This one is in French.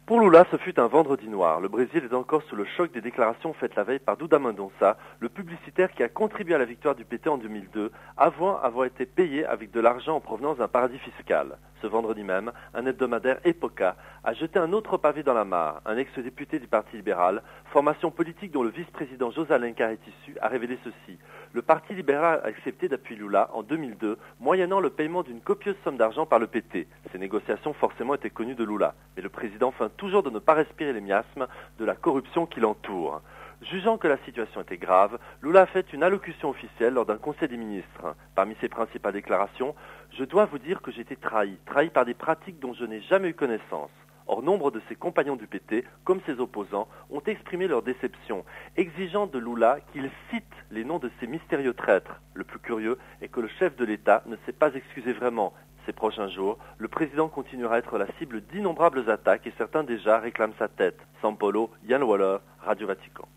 Pour Lula, ce fut un vendredi noir. Le Brésil est encore sous le choc des déclarations faites la veille par Duda Mendonça, le publicitaire qui a contribué à la victoire du PT en 2002, avant avoir été payé avec de l'argent en provenance d'un paradis fiscal. Ce vendredi même, un hebdomadaire Época a jeté un autre pavé dans la mare. Un ex-député du Parti libéral, formation politique dont le vice-président José Alencar est issu, a révélé ceci. Le Parti libéral a accepté d'appuyer Lula en 2002, moyennant le paiement d'une copieuse somme d'argent par le PT. Ces négociations forcément étaient connues de Lula, mais le président feint toujours de ne pas respirer les miasmes de la corruption qui l'entoure. Jugeant que la situation était grave, Lula a fait une allocution officielle lors d'un conseil des ministres. Parmi ses principales déclarations, je dois vous dire que j'ai été trahi par des pratiques dont je n'ai jamais eu connaissance. Or, nombre de ses compagnons du PT, comme ses opposants, ont exprimé leur déception, exigeant de Lula qu'il cite les noms de ces mystérieux traîtres. Le plus curieux est que le chef de l'État ne s'est pas excusé vraiment. Ces prochains jours, le président continuera à être la cible d'innombrables attaques et certains déjà réclament sa tête. São Paulo, Yann Waller, Radio Vatican.